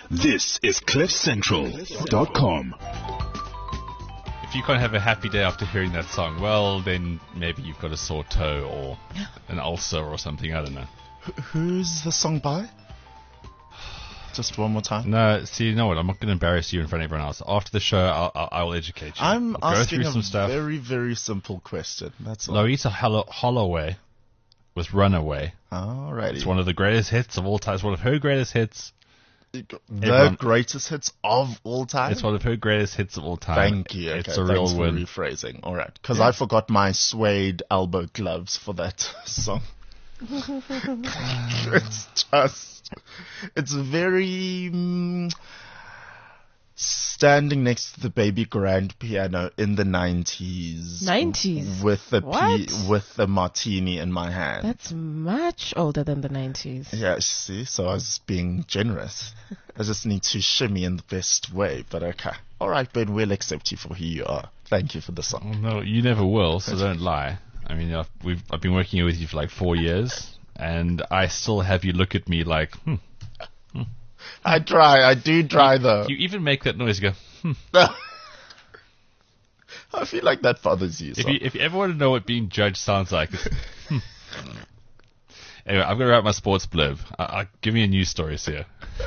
This is CliffCentral.com. If you can't have a happy day after hearing that song, well, then maybe you've got a sore toe or an ulcer or something. I don't know. Who's the song by? Just one more time. No, see, you know what? I'm not going to embarrass you in front of everyone else. After the show, I'll educate you. I'm We'll go asking through a some stuff. very, very simple question. That's all. Louisa Holloway with Runaway. Alrighty. It's one of the greatest hits of all time. It's one of her greatest hits. The greatest hits of all time? It's one of her greatest hits of all time. Thank you. It's Okay, a real thanks for win. rephrasing. All right. Because I forgot my suede elbow gloves for that song. It's very standing next to the baby grand piano in the 90s. 90s? With the What? with the martini in my hand. That's much older than the 90s. Yeah, see, so I was being generous. I just need to shimmy in the best way, but okay. All right, Ben, we'll accept you for who you are. Thank you for the song. Well, no, you never will, so don't lie. I mean, I've been working with you for like 4 years, and I still have you look at me like, I do try though. You even make that noise. You go, I feel like that bothers you. If you ever want to know what being judged sounds like, it's, Anyway, I'm going to write my sports blurb. Give me a news story, Sia.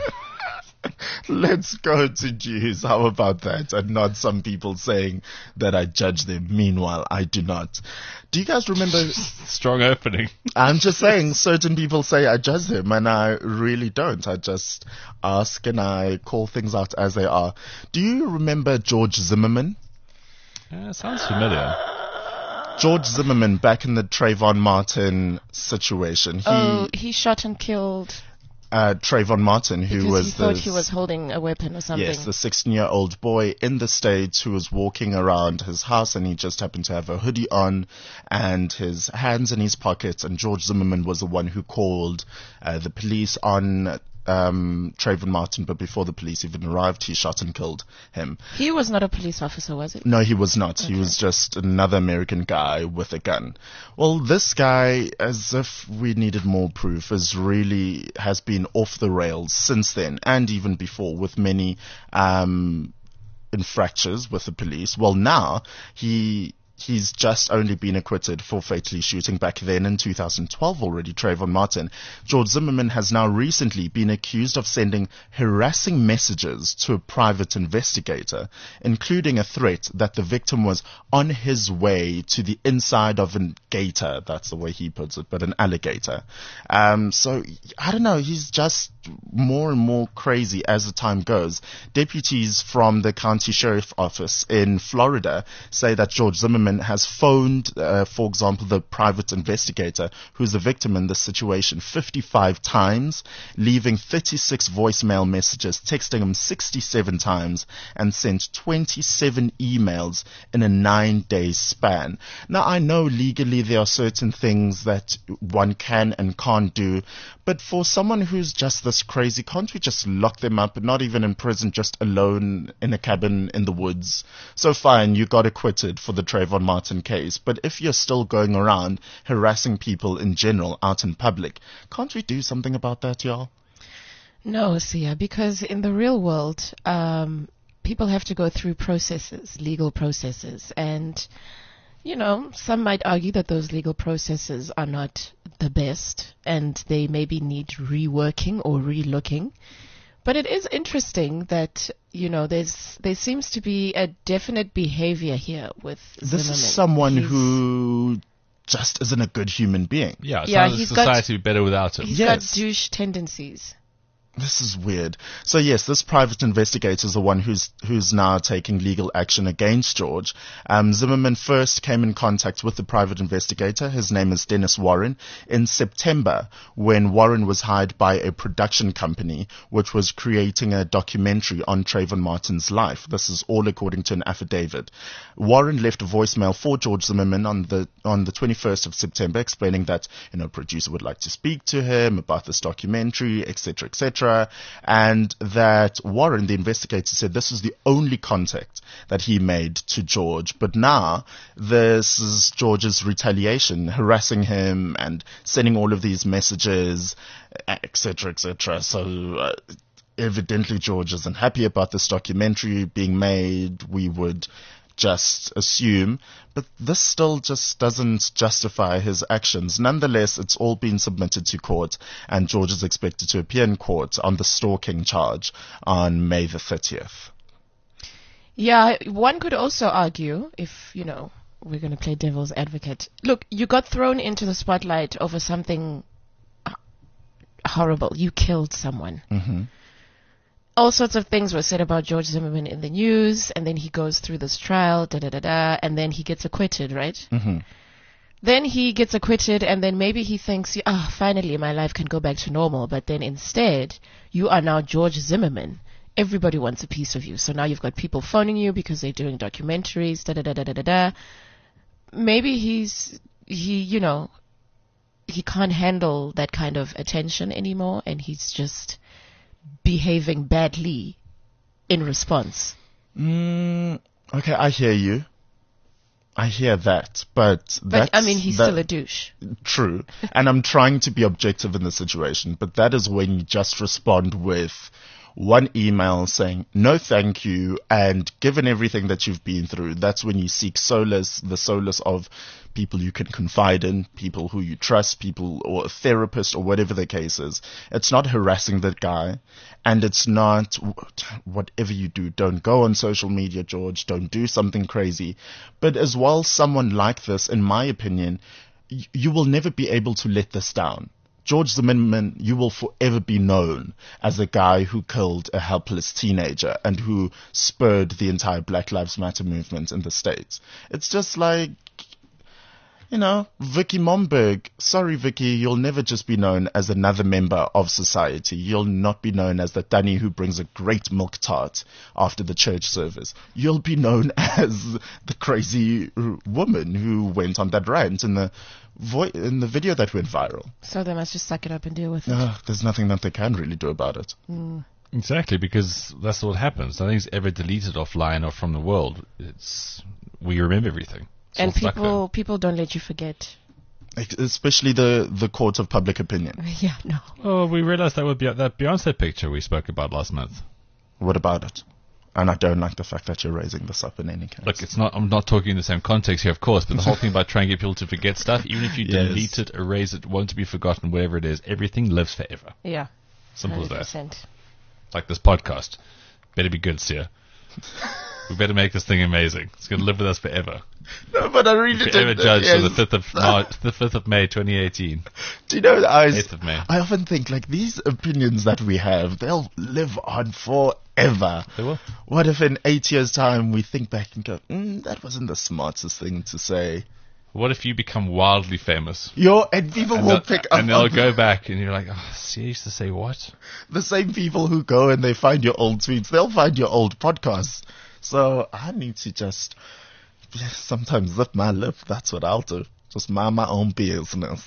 Let's go to news. How about that? And not some people saying that I judge them. Meanwhile, I do not. Do you guys remember? Strong opening. I'm just saying, certain people say I judge them, and I really don't. I just ask and I call things out as they are. Do you remember George Zimmerman? Sounds familiar. George Zimmerman, back in the Trayvon Martin situation. He shot and killed Trayvon Martin, who because was he thought he was holding a weapon or something. Yes, the 16-year-old boy in the States who was walking around his house, and he just happened to have a hoodie on and his hands in his pockets, and George Zimmerman was the one who called the police on Trayvon Martin, but before the police even arrived, he shot and killed him. He was not a police officer, was it? No, he was not. Okay. He was just another American guy with a gun. Well, this guy, as if we needed more proof, has been off the rails since then, and even before, with many infractions with the police. Well, now he's just only been acquitted for fatally shooting back then in 2012 already, Trayvon Martin. George Zimmerman has now recently been accused of sending harassing messages to a private investigator, including a threat that the victim was on his way to the inside of a gator. That's the way he puts it, but an alligator. So, I don't know, he's just more and more crazy as the time goes. Deputies from the county sheriff office in Florida say that George Zimmerman has phoned, for example, the private investigator who's the victim in this situation 55 times, leaving 36 voicemail messages, texting him 67 times, and sent 27 emails in a 9-day span. Now, I know legally there are certain things that one can and can't do, but for someone who's just this crazy, can't we just lock them up, not even in prison, just alone in a cabin in the woods? So fine, you got acquitted for the Trayvon Martin case, but if you're still going around harassing people in general out in public, can't we do something about that, y'all? No, Sia, because in the real world, people have to go through processes, legal processes, and you know, some might argue that those legal processes are not the best and they maybe need reworking or relooking. But it is interesting that, you know, there seems to be a definite behavior here with Zimmerman. This is someone who just isn't a good human being. Yeah, he's society would be better without him. He's got douche tendencies. This is weird. So yes, this private investigator is the one who's now taking legal action against George. Zimmerman first came in contact with the private investigator. His name is Dennis Warren in September, when Warren was hired by a production company which was creating a documentary on Trayvon Martin's life. This is all according to an affidavit. Warren left a voicemail for George Zimmerman on the 21st of September, explaining that, you know, producer would like to speak to him about this documentary, etc., etc. And that Warren, the investigator, said this was the only contact that he made to George. But now this is George's retaliation, harassing him and sending all of these messages, etc., etc. So evidently George isn't happy about this documentary being made, we would just assume, but this still just doesn't justify his actions. Nonetheless, it's all been submitted to court, and George is expected to appear in court on the stalking charge on May the 30th. Yeah, one could also argue, if, we're going to play devil's advocate. Look, you got thrown into the spotlight over something horrible. You killed someone. Mm-hmm. All sorts of things were said about George Zimmerman in the news, and then he goes through this trial, and then he gets acquitted, right? Mm-hmm. Then he gets acquitted, and then maybe he thinks, finally my life can go back to normal. But then instead, you are now George Zimmerman. Everybody wants a piece of you. So now you've got people phoning you because they're doing documentaries, Maybe he can't handle that kind of attention anymore, and he's just behaving badly in response. Okay, I hear you. I hear that, but he's still a douche. True. And I'm trying to be objective in the situation, but that is when you just respond with one email saying, no thank you, and given everything that you've been through, that's when you seek solace, the solace of people you can confide in, people who you trust, people, or a therapist, or whatever the case is. It's not harassing that guy, and it's not, whatever you do, don't go on social media, George, don't do something crazy. But as well, someone like this, in my opinion, you will never be able to let this down. George Zimmerman, you will forever be known as a guy who killed a helpless teenager and who spurred the entire Black Lives Matter movement in the States. It's just like, Vicky Momberg. Sorry, Vicky, you'll never just be known as another member of society. You'll not be known as the Danny who brings a great milk tart after the church service. You'll be known as the crazy woman who went on that rant in the video that went viral. So they must just suck it up and deal with it. There's nothing that they can really do about it. Exactly, because that's what happens. Nothing's ever deleted offline or from the world. We remember everything. And people don't let you forget. Especially the court of public opinion. Yeah, no. Oh, we realized that that Beyonce picture we spoke about last month. What about it? And I don't like the fact that you're raising this up in any case. Look, I'm not talking in the same context here, of course, but the whole thing about trying to get people to forget stuff, even if you delete it, erase it, won't be forgotten, whatever it is, everything lives forever. Yeah. Simple 100%. As that. Like this podcast. Better be good, Sia. We better make this thing amazing. It's going to live with us forever. No, but I really did. Forever judged on the 5th of May, 2018. Do you know, 8th of May. I often think, these opinions that we have, they'll live on forever. They will. What if in 8 years' time we think back and go, that wasn't the smartest thing to say? What if you become wildly famous? And people will pick up. And they'll go back and you're like, Sia used to say what? The same people who go and they find your old tweets, they'll find your old podcasts. So I need to just sometimes zip my lip. That's what I'll do. Just mind my own business.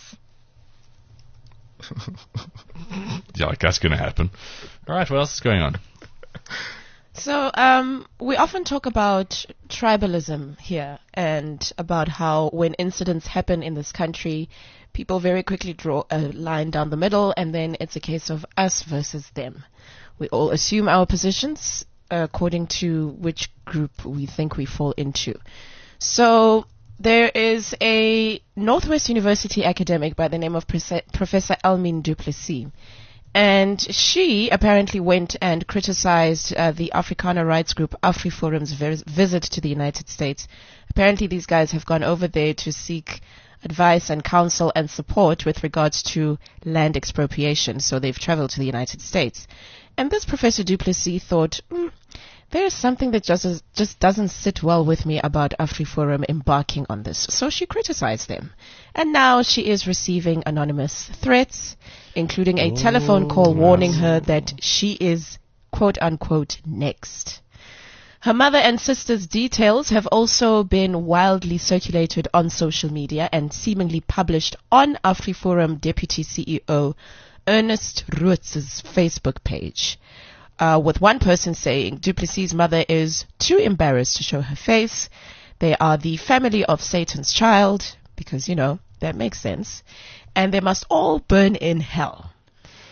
Yeah, that's going to happen. All right, what else is going on? So we often talk about tribalism here and about how when incidents happen in this country, people very quickly draw a line down the middle, and then it's a case of us versus them. We all assume our positions according to which group we think we fall into. So there is a Northwest University academic by the name of Professor Elmine du Plessis. And she apparently went and criticized the Afrikaner rights group AfriForum's visit to the United States. Apparently these guys have gone over there to seek advice and counsel and support with regards to land expropriation. So they've traveled to the United States. And this Professor du Plessis thought, there is something that just doesn't sit well with me about AfriForum embarking on this. So she criticized them. And now she is receiving anonymous threats, including a telephone call warning her that she is, quote unquote, next. Her mother and sister's details have also been wildly circulated on social media and seemingly published on AfriForum Deputy CEO Ernest Rootz's Facebook page. With one person saying du Plessis' mother is too embarrassed to show her face. They are the family of Satan's child, because, that makes sense. And they must all burn in hell.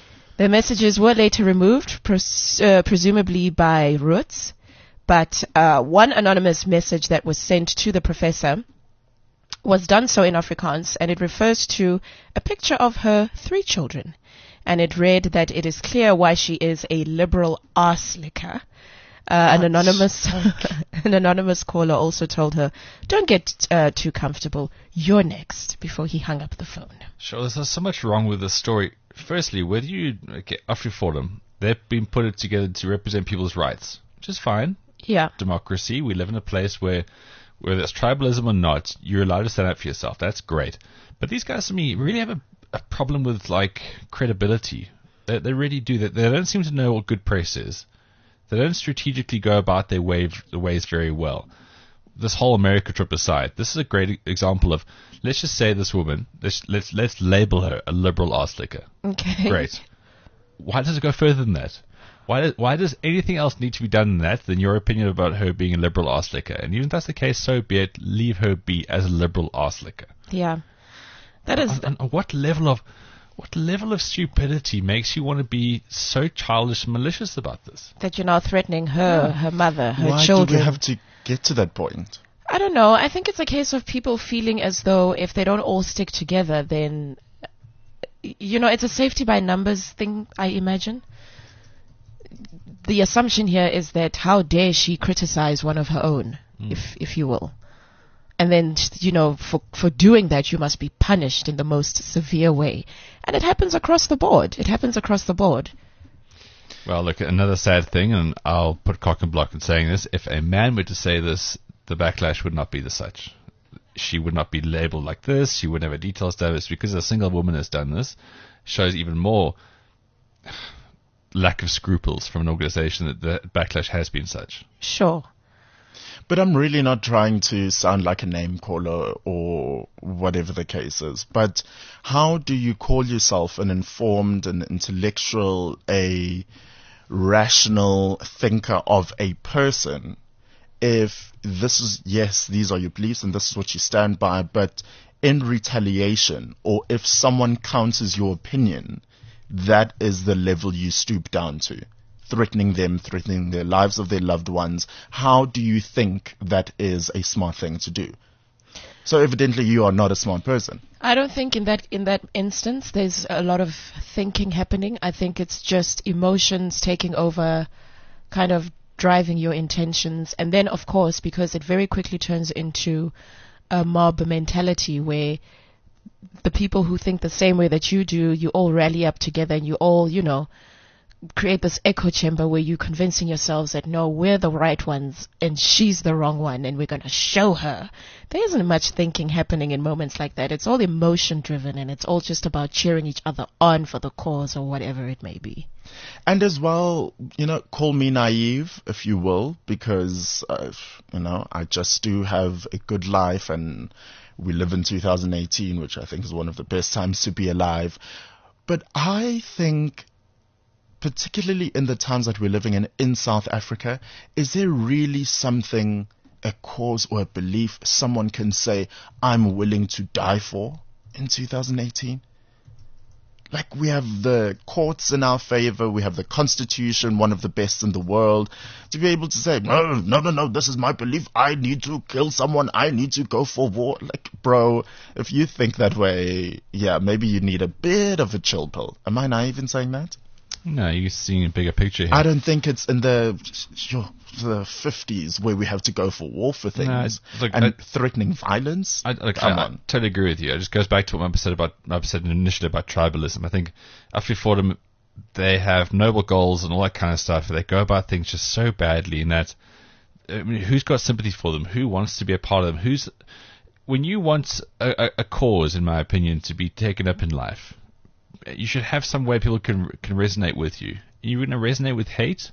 The messages were later removed, presumably by Roots, but one anonymous message that was sent to the professor was done so in Afrikaans, and it refers to a picture of her 3 children. And it read that it is clear why she is a liberal arse-licker. An anonymous caller also told her, "Don't get too comfortable. You're next," before he hung up the phone. Sure, there's so much wrong with this story. Firstly, whether you get AfriForum, they've been put together to represent people's rights, which is fine. Yeah. Democracy. We live in a place where, whether it's tribalism or not, you're allowed to stand up for yourself. That's great. But these guys, to me, really have a problem with credibility. They really do. They don't seem to know what good press is. They don't strategically go about their ways very well. This whole America trip aside, this is a great example of, let's just say this woman, let's label her a liberal arse-licker. Okay. Great. Why does it go further than that? Why does anything else need to be done than your opinion about her being a liberal arse-licker? And even if that's the case, so be it. Leave her be as a liberal arse-licker. Yeah. That is... And what level of stupidity makes you want to be so childish and malicious about this? That you're now threatening her, her mother, her Why children. do we have to get to that point? I don't know. I think it's a case of people feeling as though if they don't all stick together, then, it's a safety by numbers thing, I imagine. The assumption here is that how dare she criticize one of her own, if you will. And then, for doing that, you must be punished in the most severe way. And it happens across the board. Well, look, another sad thing, and I'll put cock and block in saying this, if a man were to say this, the backlash would not be the such. She would not be labeled like this. She wouldn't have a details to it's because a single woman has done this. Shows even more lack of scruples from an organization that the backlash has been such. Sure. But I'm really not trying to sound like a name caller or whatever the case is. But how do you call yourself an informed, an intellectual, a rational thinker of a person if this is, yes, these are your beliefs and this is what you stand by, but in retaliation, or if someone counters your opinion, that is the level you stoop down to? Threatening them, threatening the lives of their loved ones. How do you think that is a smart thing to do? So evidently you are not a smart person. I don't think in that instance there's a lot of thinking happening. I think it's just emotions taking over, kind of driving your intentions. And then, of course, because it very quickly turns into a mob mentality where the people who think the same way that you do, you all rally up together and you all, create this echo chamber where you're convincing yourselves that no, we're the right ones and she's the wrong one and we're going to show her. There isn't much thinking happening in moments like that. It's all emotion driven and it's all just about cheering each other on for the cause or whatever it may be. And as well, call me naive if you will, because, I just do have a good life and we live in 2018, which I think is one of the best times to be alive. But I think, particularly in the times that we're living in South Africa, is there really something, a cause or a belief someone can say, I'm willing to die for in 2018? Like, we have the courts in our favor, we have the Constitution, one of the best in the world, to be able to say, no, this is my belief, I need to kill someone, I need to go for war. Like, bro, if you think that way, yeah, maybe you need a bit of a chill pill. Am I naive in saying that? No, you're seeing a bigger picture here. I don't think it's in the 50s where we have to go for war for things threatening violence. I totally agree with you. It just goes back to what I said initially about tribalism. I think AfriForum, they have noble goals and all that kind of stuff. They go about things just so badly in that, who's got sympathy for them? Who wants to be a part of them? When you want a cause, in my opinion, to be taken up in life, you should have some way people can resonate with you. You're going to resonate with hate?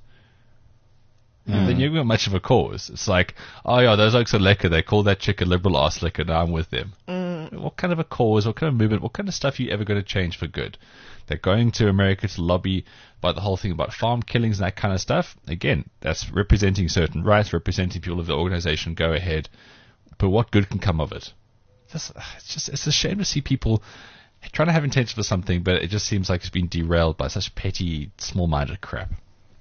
Then you haven't got much of a cause. It's like, oh yeah, those oaks are lekker. They call that chick a liberal arse licker. Now I'm with them. What kind of a cause, what kind of movement, what kind of stuff are you ever going to change for good? They're going to America to lobby about the whole thing about farm killings and that kind of stuff. Again, that's representing certain rights, representing people of the organization. Go ahead. But what good can come of it? It's a shame to see people trying to have intention for something, but it just seems like it's been derailed by such petty, small-minded crap.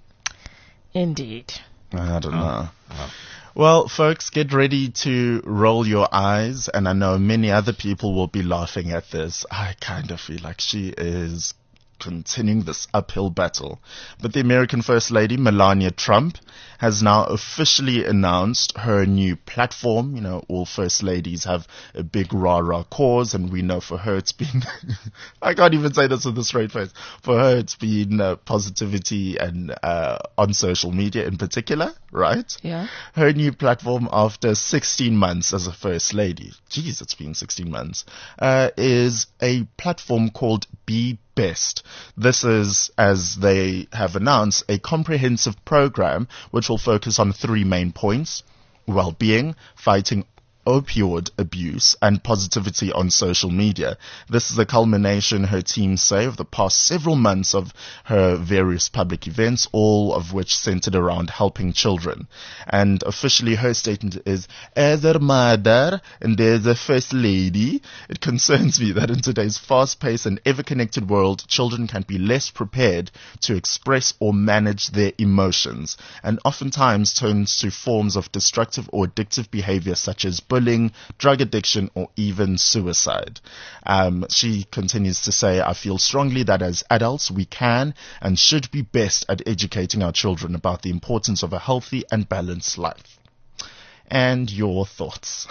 Indeed. I don't know. Well, folks, get ready to roll your eyes, and I know many other people will be laughing at this. I kind of feel like she is continuing this uphill battle. But the American First Lady, Melania Trump, has now officially announced her new platform. You know, all First Ladies have a big rah-rah cause, and we know for her it's been, I can't even say this with a straight face, for her it's been positivity and on social media in particular, right? Yeah. Her new platform after 16 months as a First Lady, geez, it's been 16 months, is a platform called Be Best. This is, as they have announced, a comprehensive program which will focus on 3 main points: well-being, fighting opioid abuse, and positivity on social media. This is the culmination, her team say, of the past several months of her various public events, all of which centered around helping children. And officially her statement is, as a mother and as a First Lady, it concerns me that in today's fast-paced and ever-connected world, children can be less prepared to express or manage their emotions, and oftentimes turns to forms of destructive or addictive behavior such as bullying, drug addiction, or even suicide. She continues to say, I feel strongly that as adults we can and should be best at educating our children about the importance of a healthy and balanced life. And your thoughts?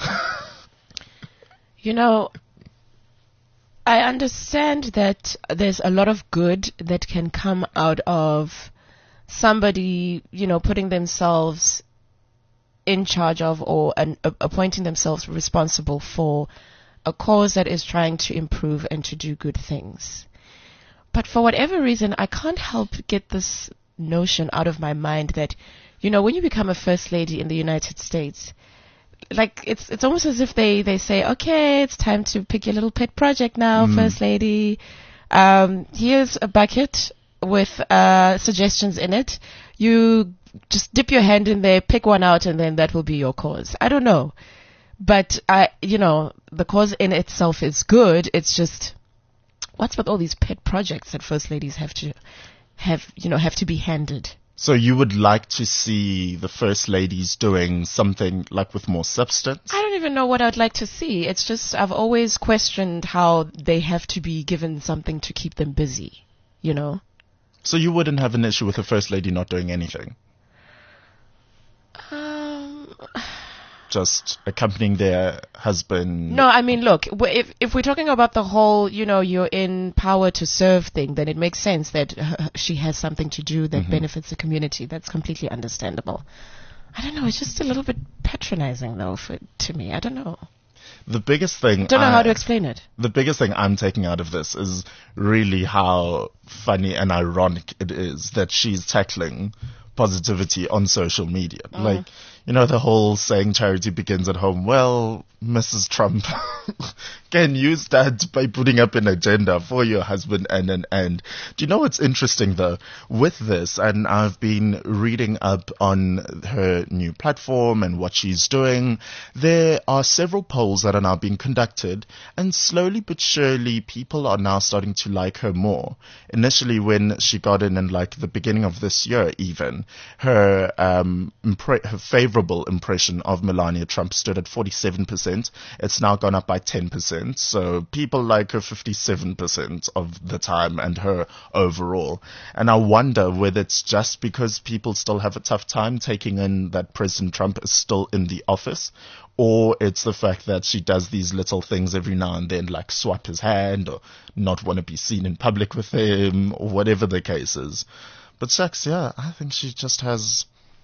You know, I understand that there's a lot of good that can come out of somebody, you know, putting themselves in charge of or appointing themselves responsible for a cause that is trying to improve and to do good things. But for whatever reason, I can't help get this notion out of my mind that, you know, when you become a First Lady in the United States, like it's almost as if they say, okay, it's time to pick your little pet project now, First Lady. Here's a bucket with suggestions in it. You just dip your hand in there, pick one out, and then that will be your cause. I don't know. But the cause in itself is good. It's just, what's with all these pet projects that First Ladies have to be handed? So you would like to see the First Ladies doing something like with more substance? I don't even know what I'd like to see. It's just, I've always questioned how they have to be given something to keep them busy, you know? So you wouldn't have an issue with a First Lady not doing anything? Just accompanying their husband? No, I mean, look, if we're talking about the whole, you're in power to serve thing, then it makes sense that she has something to do that benefits the community. That's completely understandable. I don't know, it's just a little bit patronizing, though, to me. I don't know. The biggest thing... Don't know how to explain it. The biggest thing I'm taking out of this is really how funny and ironic it is that she's tackling positivity on social media. Like, the whole saying charity begins at home. Well, Mrs. Trump can use that by putting up an agenda for your husband and an end. Do you know what's interesting though with this? And I've been reading up on her new platform and what she's doing. There are several polls that are now being conducted, and slowly but surely people are now starting to like her more. Initially when she got in like the beginning of this year even, her favorable impression of Melania Trump stood at 47%. It's now gone up by 10%. So people like her 57% of the time and her overall. And I wonder whether it's just because people still have a tough time taking in that President Trump is still in the office, or it's the fact that she does these little things every now and then, like swap his hand or not want to be seen in public with him or whatever the case is. But shucks, yeah, I think she just has,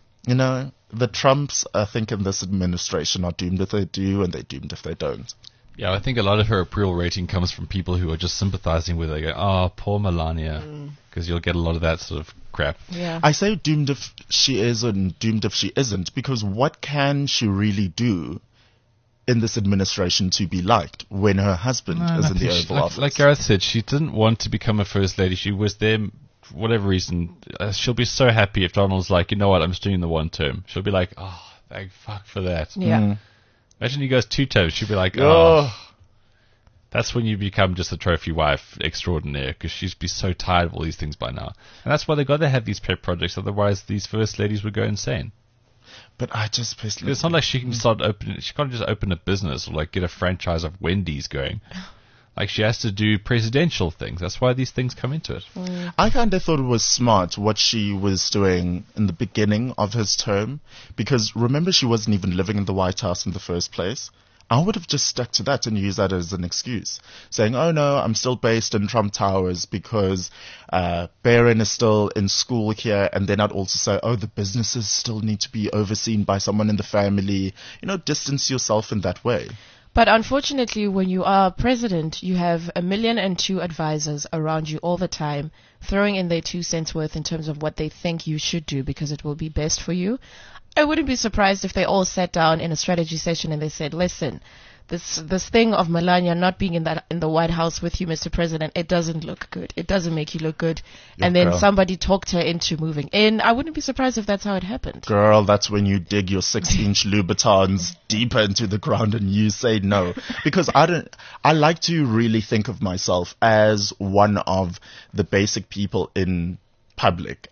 the Trumps, I think, in this administration are doomed if they do and they're doomed if they don't. Yeah, I think a lot of her approval rating comes from people who are just sympathizing with her. They go, oh, poor Melania. Because you'll get a lot of that sort of crap. Yeah. I say doomed if she is and doomed if she isn't, because what can she really do in this administration to be liked when her husband is in the Oval Office? Like Gareth said, she didn't want to become a First Lady. She was there for whatever reason. She'll be so happy if Donald's like, you know what, I'm just doing the one term. She'll be like, oh, thank fuck for that. Yeah. Imagine he goes 2 terms. She'll be like, oh, That's when you become just a trophy wife extraordinaire, because she'd be so tired of all these things by now. And that's why they got to have these pet projects, otherwise these first ladies would go insane. But I just personally... It's not like she can she can't just open a business or like get a franchise of Wendy's going. Like, she has to do presidential things. That's why these things come into it. I kind of thought it was smart what she was doing in the beginning of his term, because remember, she wasn't even living in the White House in the first place. I would have just stuck to that and used that as an excuse, saying, oh no, I'm still based in Trump Towers because Barron is still in school here, and then I'd also say, oh, the businesses still need to be overseen by someone in the family. Distance yourself in that way. But unfortunately, when you are president, you have 1,000,002 advisors around you all the time, throwing in their 2 cents worth in terms of what they think you should do because it will be best for you. I wouldn't be surprised if they all sat down in a strategy session and they said, listen, this thing of Melania not being in the White House with you, Mr. President, it doesn't look good. It doesn't make you look good. And then somebody talked her into moving in. I wouldn't be surprised if that's how it happened. Girl, that's when you dig your 6-inch Louboutins deeper into the ground and you say no. Because I like to really think of myself as one of the basic people in public.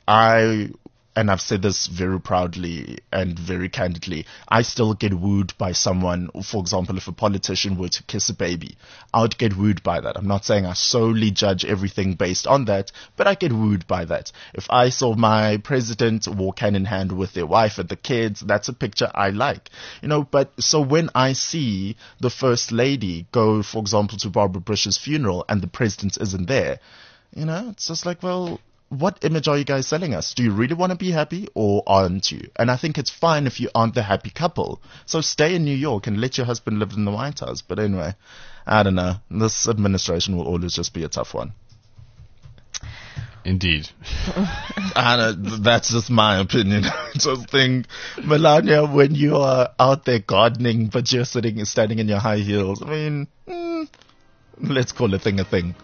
And I've said this very proudly and very candidly, I still get wooed by someone. For example, if a politician were to kiss a baby, I would get wooed by that. I'm not saying I solely judge everything based on that, but I get wooed by that. If I saw my president walk hand in hand with their wife and the kids, that's a picture I like. But so when I see the first lady go, for example, to Barbara Bush's funeral and the president isn't there, it's just like, well, what image are you guys selling us? Do you really want to be happy or aren't you? And I think it's fine if you aren't the happy couple. So stay in New York and let your husband live in the White House. But anyway, I don't know. This administration will always just be a tough one. Indeed. That's just my opinion. I just think, Melania, when you are out there gardening, but you're standing in your high heels, let's call a thing a thing.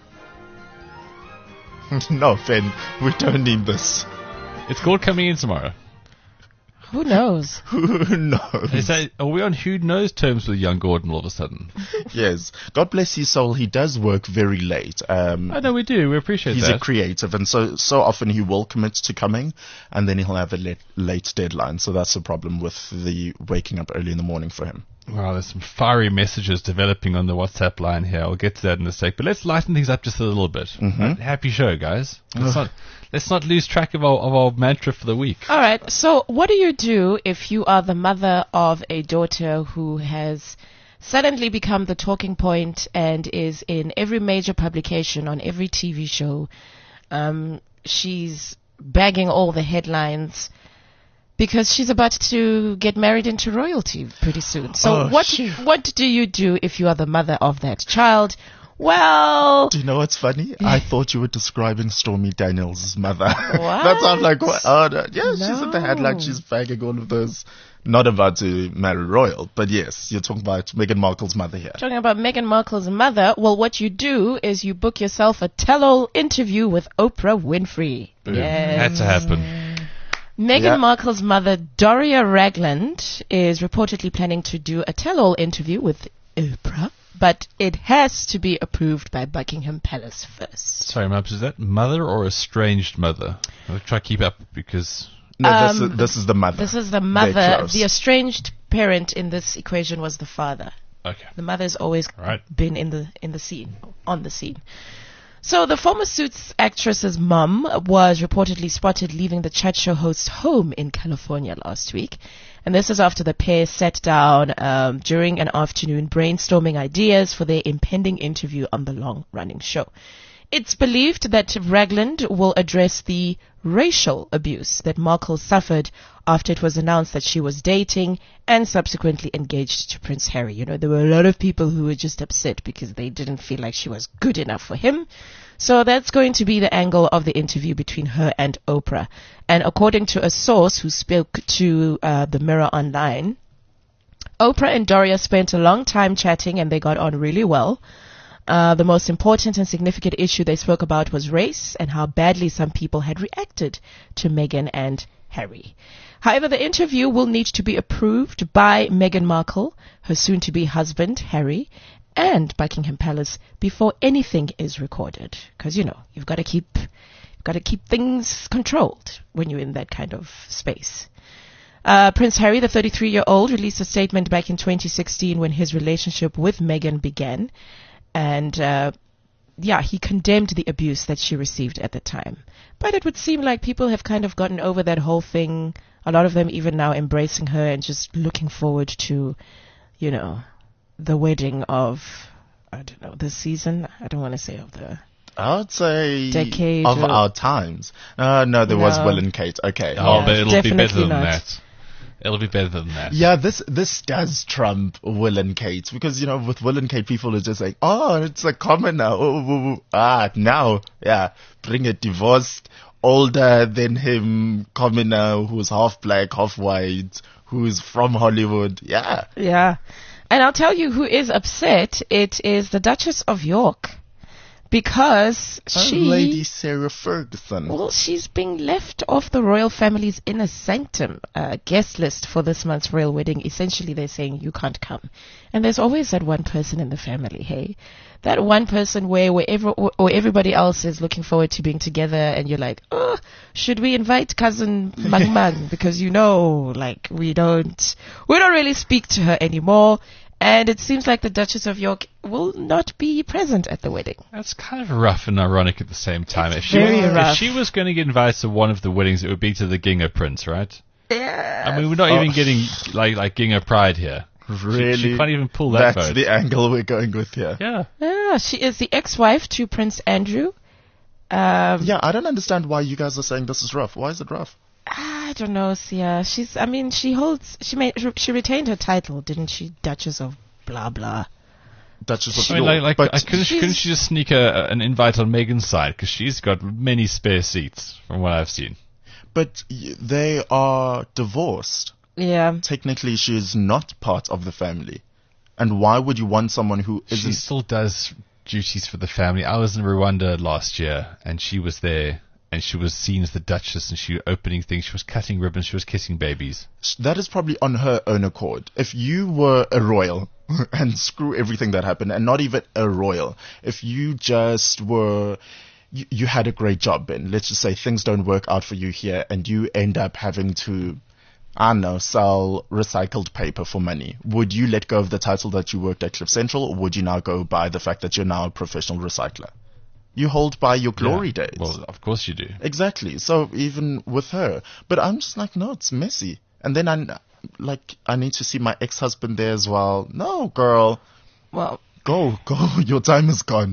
No, Finn, we don't need this. It's called coming in tomorrow. Who knows? Who knows? Are we on who knows terms with young Gordon all of a sudden? Yes. God bless his soul. He does work very late. I know we do. We appreciate he's that. He's a creative, and so often he will commit to coming, and then he'll have a late deadline. So that's the problem with the waking up early in the morning for him. Wow, there's some fiery messages developing on the WhatsApp line here. I'll get to that in a sec. But let's lighten things up just a little bit. Mm-hmm. Happy show, guys. Let's not lose track of our mantra for the week. All right. So what do you do if you are the mother of a daughter who has suddenly become the talking point and is in every major publication, on every TV show? She's bagging all the headlines because she's about to get married into royalty pretty soon. So what do you do if you are the mother of that child? Well... Do you know what's funny? I thought you were describing Stormy Daniels' mother. What? That sounds like... What? Oh, no. Yeah, no. She's in the headline. She's bagging all of those. Not about to marry royal, but yes, you're talking about Meghan Markle's mother here. Talking about Meghan Markle's mother, well, what you do is you book yourself a tell-all interview with Oprah Winfrey. Had to happen. Meghan Markle's mother, Doria Ragland, is reportedly planning to do a tell-all interview with Oprah, but it has to be approved by Buckingham Palace first. Sorry, Mabs, is that mother or estranged mother? I'll try to keep up because... No, this is the mother. This is the mother. The estranged parent in this equation was the father. Okay. The mother has always been on the scene. So the former Suits actress's mum was reportedly spotted leaving the chat show host's home in California last week. And this is after the pair sat down during an afternoon brainstorming ideas for their impending interview on the long-running show. It's believed that Ragland will address the racial abuse that Markle suffered after it was announced that she was dating and subsequently engaged to Prince Harry. There were a lot of people who were just upset because they didn't feel like she was good enough for him. So that's going to be the angle of the interview between her and Oprah. And according to a source who spoke to the Mirror Online, Oprah and Doria spent a long time chatting and they got on really well. The most important and significant issue they spoke about was race and how badly some people had reacted to Meghan and Harry. However, the interview will need to be approved by Meghan Markle, her soon-to-be husband, Harry, and Buckingham Palace before anything is recorded. Because, you've got to keep things controlled when you're in that kind of space. Prince Harry, the 33-year-old, released a statement back in 2016 when his relationship with Meghan began. And, he condemned the abuse that she received at the time. But it would seem like people have kind of gotten over that whole thing. A lot of them even now embracing her and just looking forward to, the wedding of, this season. I don't want to say of the... I would say decade of our times. No, there was Will and Kate. Okay. Oh, but it'll be better than not. that. It'll be better than that. Yeah, this does trump Will and Kate because, with Will and Kate, people are just like, oh, it's a commoner. Now, bring a divorced, older than him commoner who's half black, half white, who's from Hollywood. Yeah. Yeah. And I'll tell you who is upset. It is the Duchess of York. Because Lady Sarah Ferguson. Well, she's being left off the royal family's inner sanctum guest list for this month's royal wedding. Essentially, they're saying you can't come. And there's always that one person in the family, hey? That one person where everybody else is looking forward to being together and you're like, oh, should we invite cousin Mang Mang? Because we don't really speak to her anymore. And it seems like the Duchess of York will not be present at the wedding. That's kind of rough and ironic at the same time. If she was going to get invited to one of the weddings, it would be to the Ginga Prince, right? Yeah. I mean, we're not even getting like Ginga Pride here. Really? She can't even pull that That's vote. the angle we're going with here. Yeah. Yeah, she is the ex-wife to Prince Andrew. I don't understand why you guys are saying this is rough. Why is it rough? I don't know, Sia. She retained her title, didn't she? Duchess of blah blah. Duchess of York. But couldn't she just sneak an invite on Meghan's side? Because she's got many spare seats, from what I've seen. But they are divorced. Yeah. Technically, she is not part of the family. And why would you want someone who isn't? She still does duties for the family. I was in Rwanda last year, and she was there. And she was seen as the Duchess, and she was opening things, she was cutting ribbons, she was kissing babies. That is probably on her own accord. If you were a royal, and screw everything that happened, and not even a royal, if you just were, you had a great job, Ben, let's just say things don't work out for you here, and you end up having to, sell recycled paper for money, would you let go of the title that you worked at Cliff Central, or would you now go by the fact that you're now a professional recycler? You hold by your glory days. Well, of course you do. Exactly. So even with her. But I'm just like, no, it's messy. And then I need to see my ex-husband there as well. No, girl. Well, go. Your time is gone.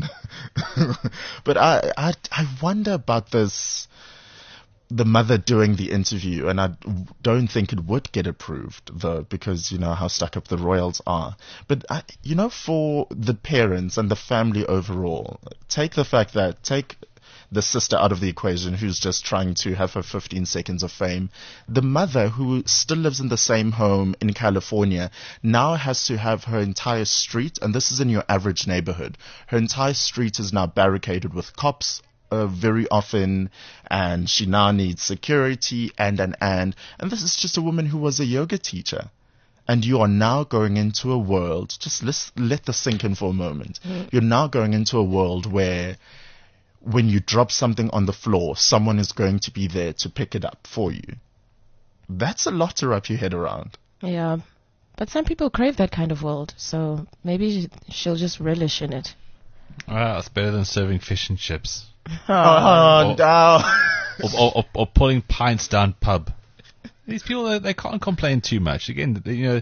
But I wonder about this, the mother doing the interview, and I don't think it would get approved, though, because you know how stuck up the royals are. But, for the parents and the family overall, take the sister out of the equation who's just trying to have her 15 seconds of fame. The mother, who still lives in the same home in California, now has to have her entire street, and this is in your average neighborhood, her entire street is now barricaded with cops, very often, and she now needs security and this is just a woman who was a yoga teacher, and you are now going into a world, just let this sink in for a moment. You're now going into a world where when you drop something on the floor, someone is going to be there to pick it up for you. That's a lot to wrap your head around. Yeah, but some people crave that kind of world, so maybe she'll just relish in it. Well, it's better than serving fish and chips. No. Or pulling pints down pub. These people, they can't complain too much. Again,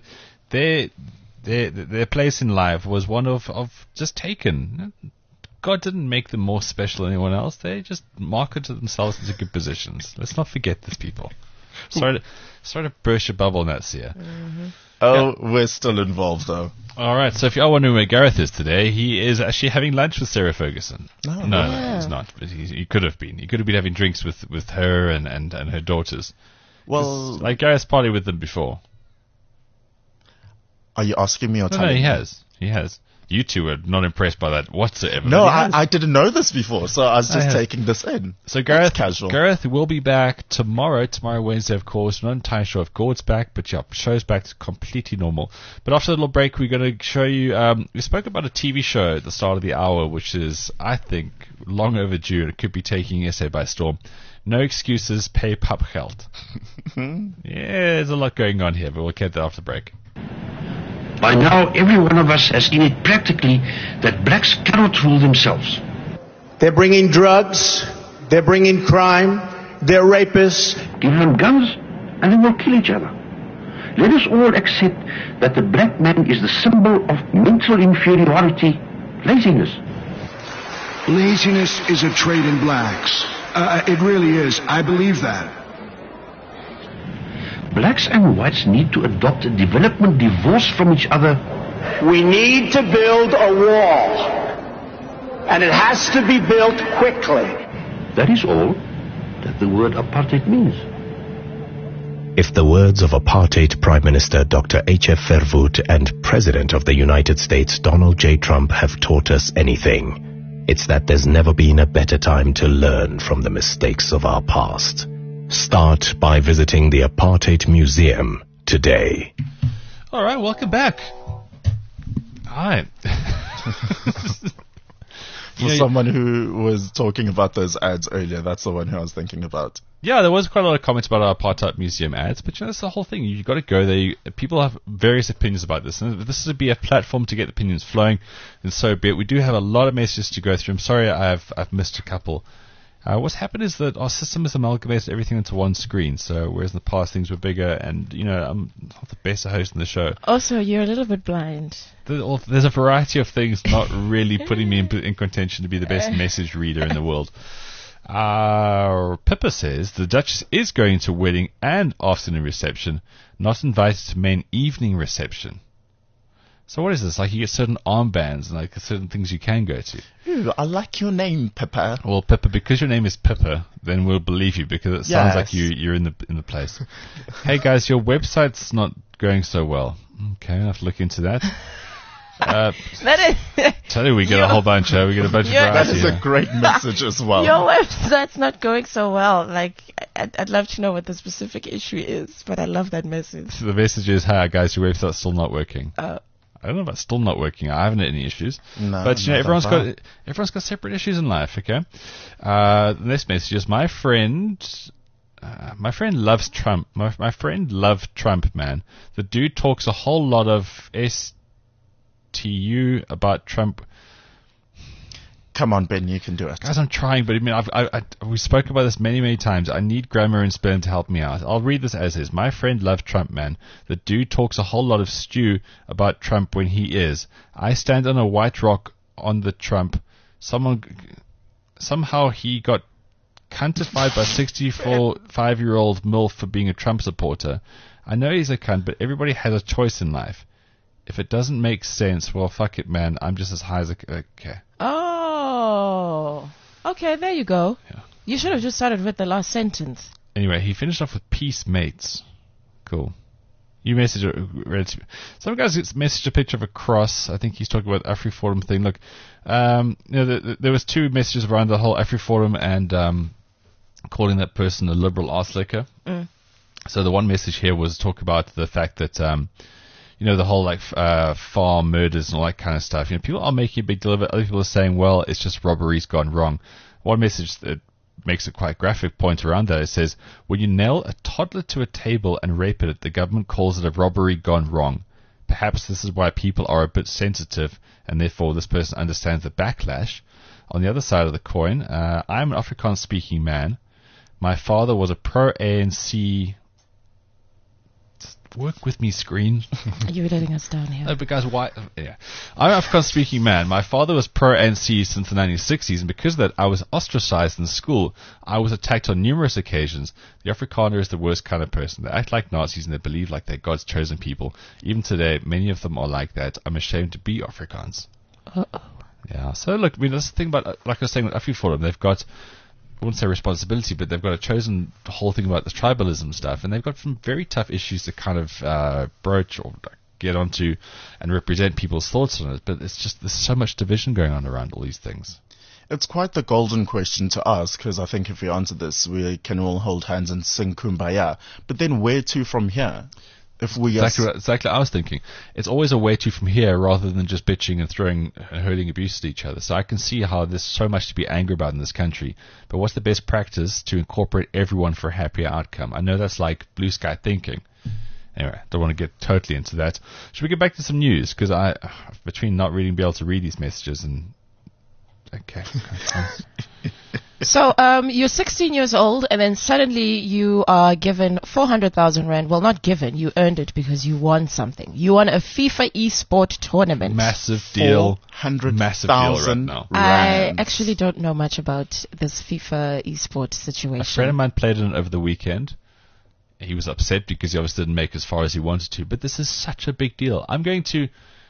their place in life was one of just taken. God didn't make them more special than anyone else. They just marketed themselves into good positions. Let's not forget this, people. Sorry to burst your bubble, Natsia. Mm-hmm. Oh, yeah. We're still involved, though. All right, so if you are wondering where Gareth is today, he is actually having lunch with Sarah Ferguson. No, he's not. But he could have been. He could have been having drinks with her and her daughters. Well, like Gareth's party with them before. Are you asking me or telling me? No, he has. You two were not impressed by that whatsoever. No, But yes. I didn't know this before, so I was just taking this in. So Gareth, casual. Gareth will be back tomorrow Wednesday, of course. Not entirely sure if Gord's back, but yeah, show's back to completely normal. But after a little break, we're going to show you, we spoke about a TV show at the start of the hour, which is, I think, long overdue, and it could be taking SA by storm. No excuses, pay papgeld. Yeah, there's a lot going on here, but we'll get that after the break. By now, every one of us has seen it practically that blacks cannot rule themselves. They're bringing drugs, they're bringing crime, they're rapists. Give them guns and they will kill each other. Let us all accept that the black man is the symbol of mental inferiority, laziness. Laziness is a trait in blacks. It really is. I believe that. Blacks and whites need to adopt a development divorced from each other. We need to build a wall. And it has to be built quickly. That is all that the word apartheid means. If the words of apartheid Prime Minister Dr. H.F. Verwoerd and President of the United States Donald J. Trump have taught us anything, it's that there's never been a better time to learn from the mistakes of our past. Start by visiting the Apartheid Museum today. All right, welcome back. Hi. For someone who was talking about those ads earlier, that's the one who I was thinking about. Yeah, there was quite a lot of comments about our Apartheid Museum ads, but that's the whole thing. You've got to go there. People have various opinions about this, and if this would be a platform to get opinions flowing, and so be it. We do have a lot of messages to go through. I'm sorry I've missed a couple. What's happened is that our system has amalgamated everything into one screen, so whereas in the past things were bigger, and, I'm not the best host in the show. Also, you're a little bit blind. There's a variety of things not really putting me in contention to be the best message reader in the world. Pippa says the Duchess is going to wedding and afternoon reception, not invited to main evening reception. So what is this? Like, you get certain armbands and like certain things you can go to. Ooh, I like your name, Pippa. Well, Pippa, because your name is Pippa, then we'll believe you because it sounds like you're in the place. Hey guys, your website's not going so well. Okay, I'll have to look into that. That is. Tell you, we get a whole bunch. We get a bunch of variety. That is a great message as well. Your website's not going so well. Like, I'd love to know what the specific issue is, but I love that message. So the message is, hi guys, your website's still not working. I don't know about still not working. I haven't had any issues. No, but everyone's got separate issues in life. Okay. The next message is my friend loves Trump. My friend loved Trump, man. The dude talks a whole lot of STU about Trump. Come on, Ben, you can do it. Guys, I'm trying, but I mean, we spoke about this many, many times. I need grammar and spelling to help me out. I'll read this as is. My friend loved Trump, man. The dude talks a whole lot of stew about Trump when he is. I stand on a white rock on the Trump. Somehow he got cuntified by 65-year-old MILF for being a Trump supporter. I know he's a cunt, but everybody has a choice in life. If it doesn't make sense, well, fuck it, man. I'm just as high as a... Okay. Oh. Okay, there you go. Yeah. You should have just started with the last sentence. Anyway, he finished off with peace, mates. Cool. You messaged some guys messaged a picture of a cross. I think he's talking about the AfriForum thing. Look, there was two messages around the whole AfriForum and calling that person a liberal arse licker. Mm. So the one message here was talk about the fact that the whole farm murders and all that kind of stuff. People are making a big deal of it. Other people are saying, well, it's just robberies gone wrong. One message that makes a quite graphic point around that. It says, when you nail a toddler to a table and rape it, the government calls it a robbery gone wrong. Perhaps this is why people are a bit sensitive, and therefore this person understands the backlash. On the other side of the coin, I'm an Afrikaans-speaking man. My father was a pro-ANC... Work with me, screen. You're letting us down here. No, but guys, why? Yeah. I'm an Afrikaans-speaking man. My father was pro-ANC since the 1960s, and because of that, I was ostracized in school. I was attacked on numerous occasions. The Afrikaner is the worst kind of person. They act like Nazis and they believe like they're God's chosen people. Even today, many of them are like that. I'm ashamed to be Afrikaans. Uh-oh. Yeah. So look, that's the thing about, like I was saying with AfriForum, they've got, I wouldn't say responsibility, but they've got a chosen whole thing about the tribalism stuff, and they've got some very tough issues to kind of broach or get onto and represent people's thoughts on it. But it's just, there's so much division going on around all these things. It's quite the golden question to ask, because I think if we answer this, we can all hold hands and sing Kumbaya. But then where to from here? If we Exactly what I was thinking. It's always a way to from here rather than just bitching and throwing and hurling abuse at each other. So I can see how there's so much to be angry about in this country. But what's the best practice to incorporate everyone for a happier outcome? I know that's like blue sky thinking. Anyway, don't want to get totally into that. Should we get back to some news? Because between not being able to read these messages and... Okay. So, you're 16 years old, and then suddenly you are given 400,000 rand. Well, not given, you earned it because you won something. You won a FIFA eSport tournament. Massive deal. 400,000 right now. I actually don't know much about this FIFA eSport situation. A friend of mine played it over the weekend. He was upset because he obviously didn't make as far as he wanted to. But this is such a big deal. I'm going to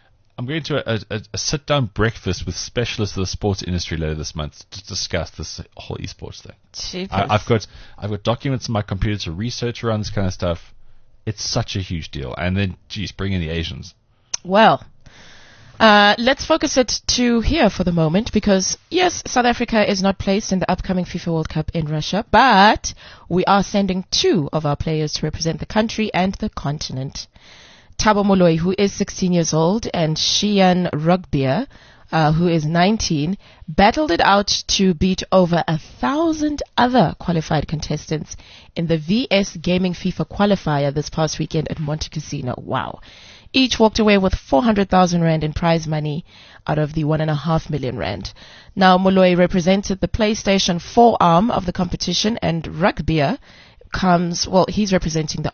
a sit-down breakfast with specialists of the sports industry later this month to discuss this whole esports thing. I've got documents in my computer to research around this kind of stuff. It's such a huge deal. And then, bring in the Asians. Well, let's focus it to here for the moment, because yes, South Africa is not placed in the upcoming FIFA World Cup in Russia, but we are sending 2 of our players to represent the country and the continent. Thabo Moloi, who is 16 years old, and Shian Rugbeer, who is 19, battled it out to beat over 1,000 other qualified contestants in the VS Gaming FIFA qualifier this past weekend at Monte Casino. Wow. Each walked away with 400,000 rand in prize money out of the 1.5 million rand. Now, Moloi represented the PlayStation 4 arm of the competition, and Rugbeer he's representing the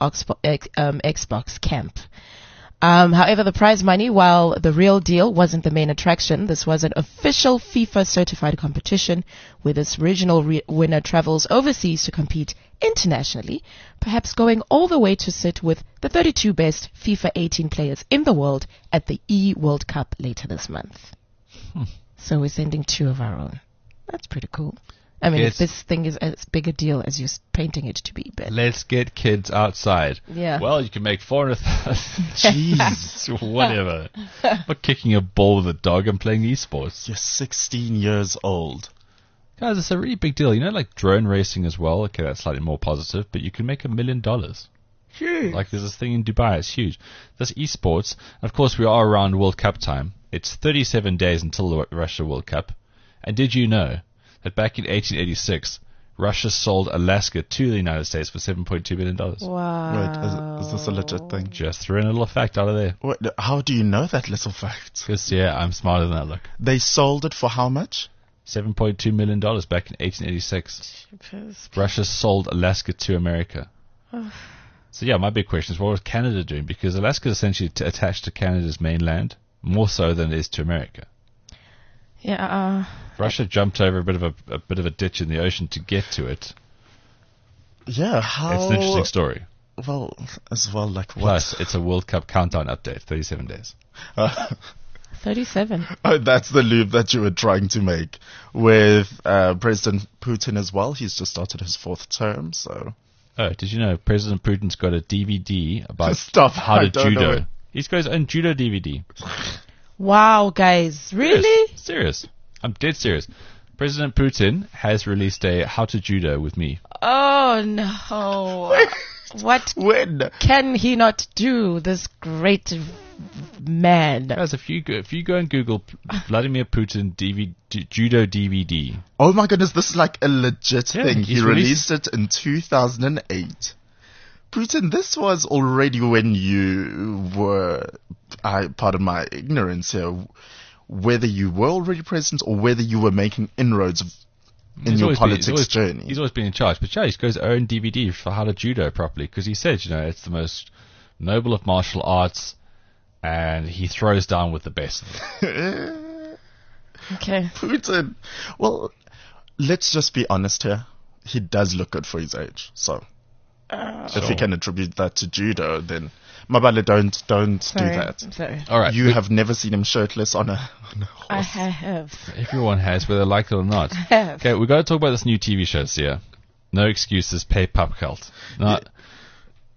Xbox camp. However, the prize money, while the real deal wasn't the main attraction, this was an official FIFA certified competition where this regional winner travels overseas to compete internationally, perhaps going all the way to sit with the 32 best FIFA 18 players in the world at the E-World Cup later this month. So we're sending 2 of our own. That's pretty cool. I mean, if this thing is as big a deal as you're painting it to be, Ben. Let's get kids outside. Yeah. Well, you can make 400,000. Jeez. Whatever. But kicking a ball with a dog and playing esports. You're 16 years old. Guys, it's a really big deal. You know, like drone racing as well. Okay, that's slightly more positive, but you can make $1 million. Huge. Like there's this thing in Dubai. It's huge. There's esports. Of course, we are around World Cup time. It's 37 days until the Russia World Cup. And did you know that back in 1886, Russia sold Alaska to the United States for $7.2 billion? Wow. Wait, is this a legit thing? Just threw in a little fact out of there. Wait, how do you know that little fact? Because, I'm smarter than that, look. They sold it for how much? $7.2 million back in 1886. Russia sold Alaska to America. So, my big question is, what was Canada doing? Because Alaska is essentially attached to Canada's mainland, more so than it is to America. Yeah. Russia jumped over a bit of a ditch in the ocean to get to it. Yeah, how? It's an interesting story. Well, like what? Plus, it's a World Cup countdown update, 37 days. 37. Oh, that's the loop that you were trying to make with President Putin as well. He's just started his 4th term, so. Oh, did you know President Putin's got a DVD about how to judo? He's got his own judo DVD. Wow, guys. Really? Serious. I'm dead serious. President Putin has released a How to Judo with me. Oh, no. What can he not do, this great man? Guys, if you go and Google Vladimir Putin judo DVD. Oh my goodness, this is like a legit thing. He released it in 2008. Putin, this was already when you were, pardon my ignorance here, whether you were already president or whether you were making inroads in your politics journey. He's always been in charge. But he's got his own DVD for how to judo properly, because he said, it's the most noble of martial arts, and he throws down with the best. Okay. Putin. Well, let's just be honest here. He does look good for his age, so. If you can attribute that to judo, then Mabale, don't do that. I'm sorry. All right, you have never seen him shirtless on a horse. I have. Everyone has, whether they like it or not. I have. Okay, we've got to talk about this new TV show, Sia. No excuses, pay pub cult. Now,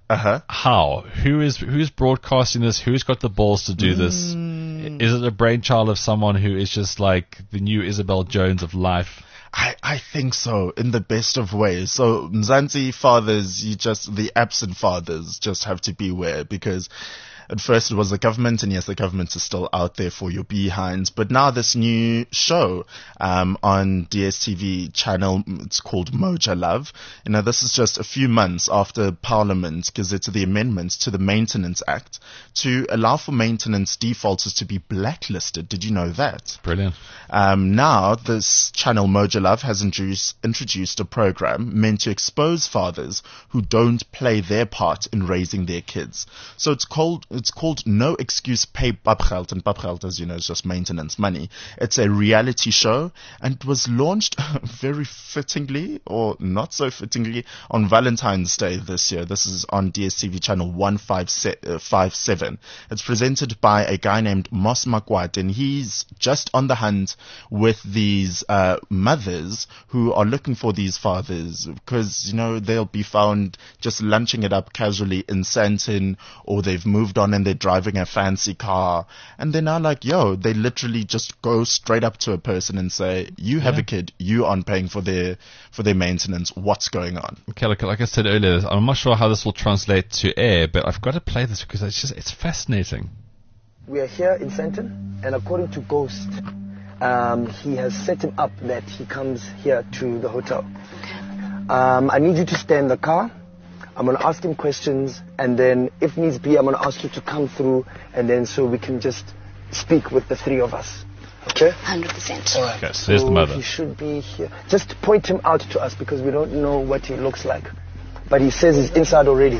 How? Who's broadcasting this? Who's got the balls to do this? Is it a brainchild of someone who is just like the new Isabel Jones of life? I think so, in the best of ways. So Mzansi fathers, the absent fathers just have to beware, because at first it was the government, and yes, the government is still out there for your behinds. But now this new show on DSTV channel, it's called Moja Love. This is just a few months after Parliament gazetted the amendments to the Maintenance Act to allow for maintenance defaulters to be blacklisted. Did you know that? Brilliant. Now this channel Moja Love has introduced a program meant to expose fathers who don't play their part in raising their kids. So it's called No Excuse Pay Papgeld, and Papgeld, as you know, is just maintenance money. It's a reality show, and it was launched very fittingly, or not so fittingly, on Valentine's Day this year. This is on DSTV channel 157. It's presented by a guy named Mos Makwat, and he's just on the hunt with these mothers who are looking for these fathers, because, they'll be found just lunching it up casually in Sandton, or they've moved on and they're driving a fancy car, and they're now like, they literally just go straight up to a person and say, you have a kid, you aren't paying for their maintenance, what's going on? Okay, like I said earlier, I'm not sure how this will translate to air, but I've got to play this because it's fascinating. We are here in Sandton, and according to Ghost, he has set him up that he comes here to the hotel. I need you to stay in the car. I'm going to ask him questions, and then if needs be, I'm going to ask you to come through, and then so we can just speak with the three of us. Okay? 100%. All right. Okay, so there's the mother. He should be here. Just point him out to us, because we don't know what he looks like. But he says he's inside already.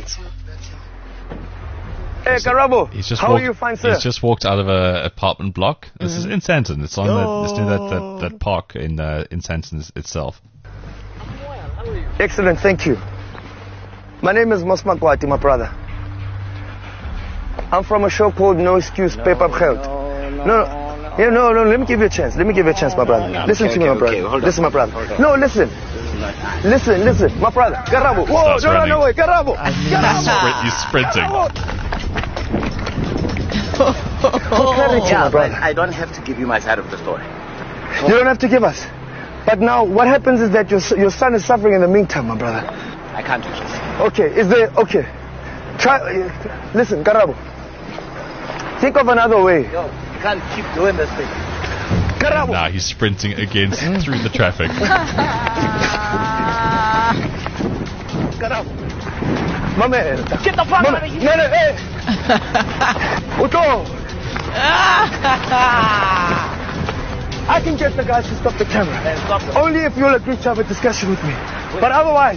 Hey, Karabo, how are you, fine sir? He's just walked out of an apartment block. This is in Sandton. It's on that park in Sandton itself. Excellent, thank you. My name is Mos Makwati, my brother. I'm from a show called No Excuse Pay Papgeld. No, let me give you a chance. Let me give you a chance, my brother. Listen to me, my brother. Listen, my brother. No, listen. Listen, my brother. Karabo. Whoa, don't run away. Karabo. He's sprinting. My brother. I don't have to give you my side of the story. You don't have to give us. But now, what happens is that your son is suffering in the meantime, my brother. I can't do this. Okay. Listen, Karabo. Think of another way. Yo, you can't keep doing this thing. Karabo. Now he's sprinting again through the traffic. Karabo. My man. Get the fuck out of here. No, hey. Otto. I can get the guys to stop the camera. Only if you'll agree to have a discussion with me. But otherwise...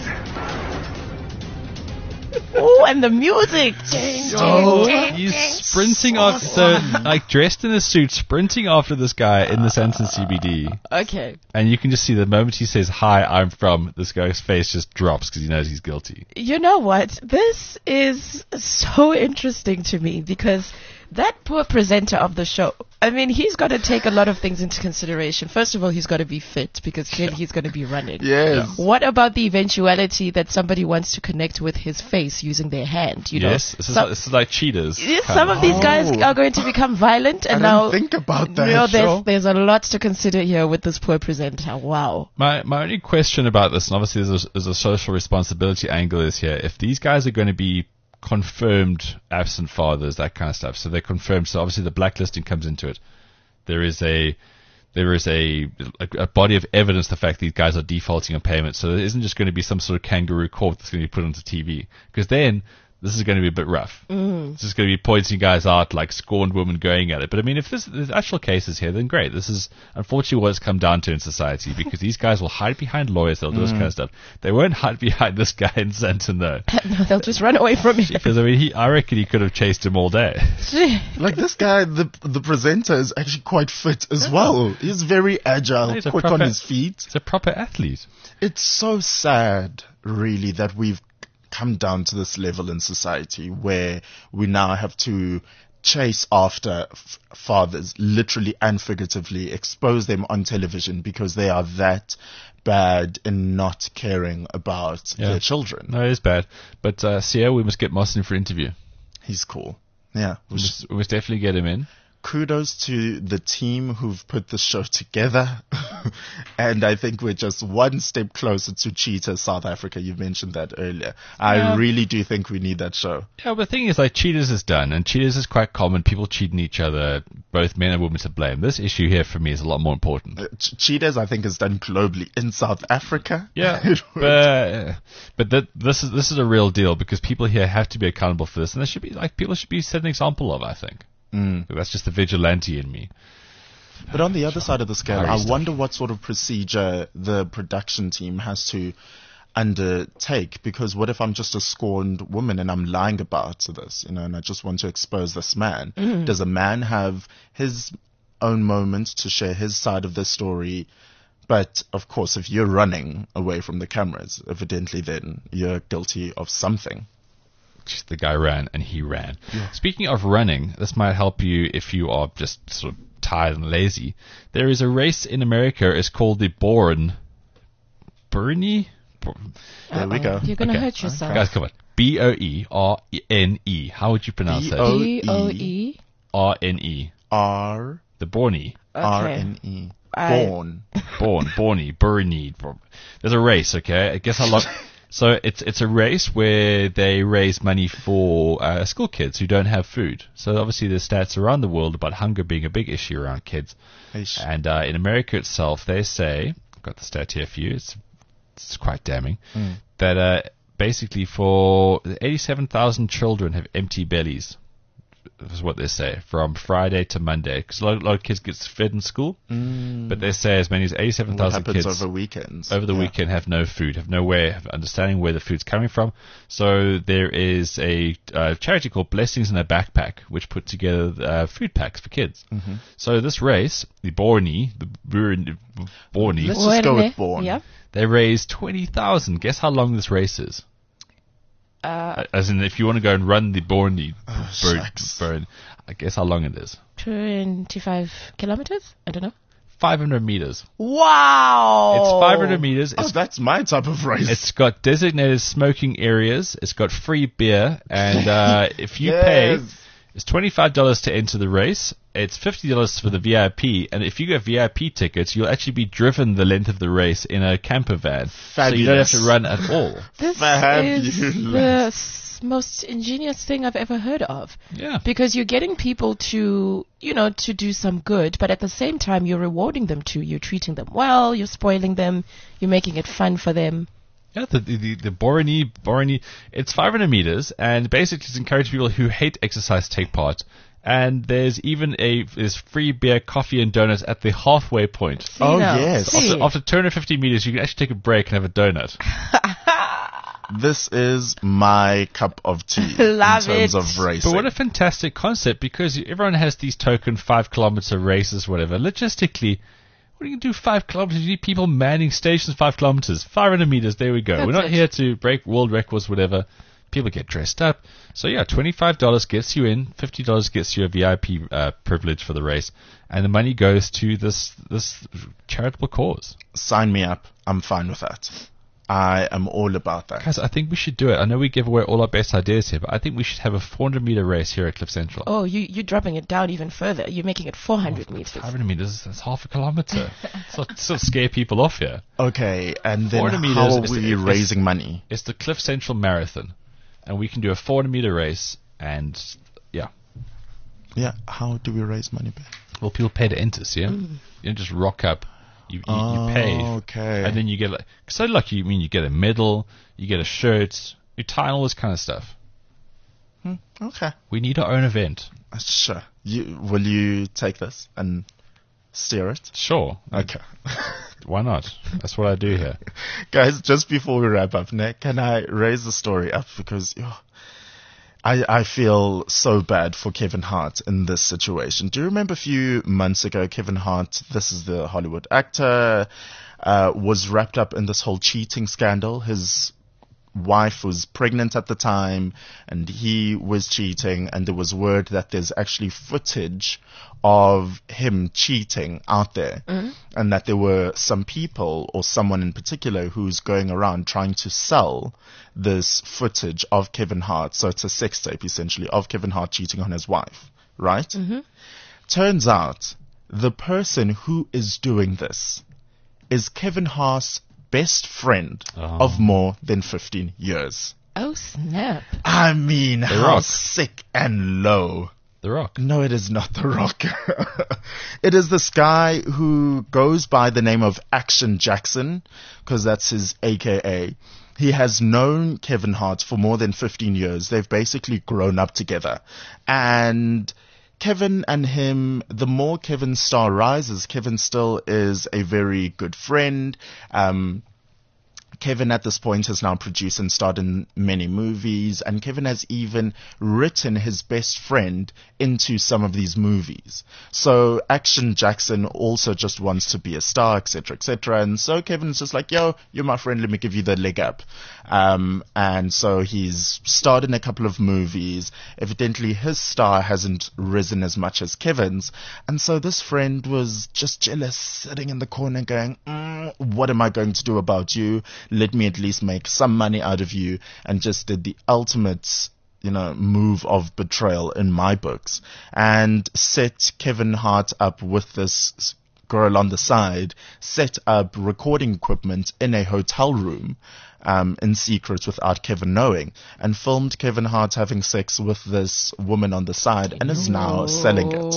Oh, and the music. He's sprinting after, dressed in a suit, sprinting after this guy in the Sandton CBD. Okay. And you can just see the moment he says, "Hi, I'm from," this guy's face just drops because he knows he's guilty. You know what? This is so interesting to me, because that poor presenter of the show, I mean, he's got to take a lot of things into consideration. First of all, he's got to be fit, because clearly he's going to be running. Yes. What about the eventuality that somebody wants to connect with his face using their hand? Yes, this is like cheaters. Some of these guys are going to become violent, and now think about that. There's a lot to consider here with this poor presenter. Wow. My only question about this, and obviously there's a social responsibility angle is here. If these guys are going to be confirmed absent fathers, that kind of stuff, so they're confirmed, so obviously the blacklisting comes into it. There is a body of evidence, the fact these guys are defaulting on payment, so there isn't just going to be some sort of kangaroo court that's going to be put onto TV, because then this is going to be a bit rough. This is going to be pointing guys out like scorned women going at it. But I mean, if there's actual cases here, then great. This is unfortunately what it's come down to in society, because these guys will hide behind lawyers, they'll do this kind of stuff. They won't hide behind this guy in Sandton, though. No, they'll just run away from him. Because I mean, I reckon he could have chased him all day. Like this guy, the presenter is actually quite fit as well. He's very agile, quick on his feet. He's a proper athlete. It's so sad, really, that we've come down to this level in society where we now have to chase after fathers, literally and figuratively, expose them on television because they are that bad in not caring about their children. No, it is bad. But Sia, we must get Moss in for interview. He's cool. Yeah. We must definitely get him in. Kudos to the team who've put the show together. And I think we're just one step closer to Cheetah South Africa. You mentioned that earlier. I really do think we need that show. Yeah, but the thing is, like, Cheetahs is done, and Cheetahs is quite common. People cheating each other, both men and women to blame. This issue here for me is a lot more important. Cheetahs, I think, is done globally in South Africa. Yeah, this is a real deal because people here have to be accountable for this, and there should be people should be set an example of. I think. That's just the vigilante in me. But on the other side of the scale, I wonder what sort of procedure the production team has to undertake, because what if I'm just a scorned woman and I'm lying about this, and I just want to expose this man? Does a man have his own moment to share his side of the story? But of course, if you're running away from the cameras, evidently then you're guilty of something. The guy ran and he ran. Yeah. Speaking of running, this might help you if you are just sort of tired and lazy. There is a race in America. It's called the Burnie. There we go. You're going to hurt yourself. Guys, come on. Boerne. How would you pronounce that? Boerne. R. The Burnie. RNE. Burnie. There's a race, okay? I guess how long... So it's a race where they raise money for school kids who don't have food. So obviously there's stats around the world about hunger being a big issue around kids. And in America itself, they say, I've got the stat here for you, it's quite damning, that basically for 87,000 children have empty bellies. Is what they say, from Friday to Monday, because a lot of kids get fed in school, but they say as many as 87,000 kids over weekends, over the weekend have no food, have no way of understanding where the food's coming from. So there is a charity called Blessings in a Backpack, which put together food packs for kids. So this race, the Burnie, let's just go with Bourne. Yeah. They raised 20,000. Guess how long this race is? As in, if you want to go and run the Burnie, I guess how long it is. 25 kilometers? I don't know. 500 meters. Wow! It's 500 meters. That's my type of race. It's got designated smoking areas. It's got free beer. And if you pay, it's $25 to enter the race. It's $50 for the VIP. And if you get VIP tickets, you'll actually be driven the length of the race in a camper van. Fabulous. So you don't have to run at all. This is the most ingenious thing I've ever heard of. Yeah. Because you're getting people to, to do some good, but at the same time you're rewarding them too. You're treating them well, you're spoiling them, you're making it fun for them. Yeah, the Burnie, it's 500 meters, and basically it's encouraged people who hate exercise to take part. And there's even there's free beer, coffee, and donuts at the halfway point. Yes. After 250 meters, you can actually take a break and have a donut. This is my cup of tea in terms of racing. But what a fantastic concept, because everyone has these token 5-kilometer races, whatever. Logistically, what are you going to do 5 kilometers? You need people manning stations 5 kilometers. 500 meters, there we go. We're not here to break world records, whatever. People get dressed up. So yeah, $25 gets you in, $50 gets you a VIP privilege for the race, and the money goes to this charitable cause. Sign me up. I'm fine with that. I am all about that. Guys, I think we should do it. I know we give away all our best ideas here, but I think we should have a 400-meter race here at Cliff Central. Oh, you're dropping it down even further. You're making it 400 meters. 500 meters, that's half a kilometer. Sort of scare people off here. Okay, and then how are we raising money? It's the Cliff Central Marathon, and we can do a 400-meter race, and yeah. Yeah, how do we raise money back? Well, people pay to enter, see? You don't just rock up. You pay, okay, and then you get you get a medal, you get a shirt, you tie, all this kind of stuff. Okay, we need our own event. Sure. Will you take this and steer it? Sure. Okay. Why not? That's what I do here. Guys, just before we wrap up, Nick, can I raise the story up, because I feel so bad for Kevin Hart in this situation. Do you remember a few months ago, Kevin Hart, this is the Hollywood actor, was wrapped up in this whole cheating scandal. His wife was pregnant at the time and he was cheating, and there was word that there's actually footage of him cheating out there, and that there were some people or someone in particular who's going around trying to sell this footage of Kevin Hart. So it's a sex tape essentially of Kevin Hart cheating on his wife, right? Turns out the person who is doing this is Kevin Hart's best friend of more than 15 years. Oh, snap. I mean, The how Rock. sick and low. The Rock. No, it is not The Rock. It is this guy who goes by the name of Action Jackson, because that's his AKA. He has known Kevin Hart for more than 15 years. They've basically grown up together. And Kevin and him, the more Kevin's star rises, Kevin still is a very good friend. Kevin at this point has now produced and starred in many movies, and Kevin has even written his best friend into some of these movies. So Action Jackson also just wants to be a star, etc., etc. And so Kevin's just like, yo, you're my friend, let me give you the leg up. And so he's starred in a couple of movies. Evidently his star hasn't risen as much as Kevin's, and so this friend was just jealous, sitting in the corner going, what am I going to do about you? Let me at least make some money out of you, and just did the ultimate, move of betrayal in my books, and set Kevin Hart up with this girl on the side, set up recording equipment in a hotel room, in secret without Kevin knowing, and filmed Kevin Hart having sex with this woman on the side, and is now selling it.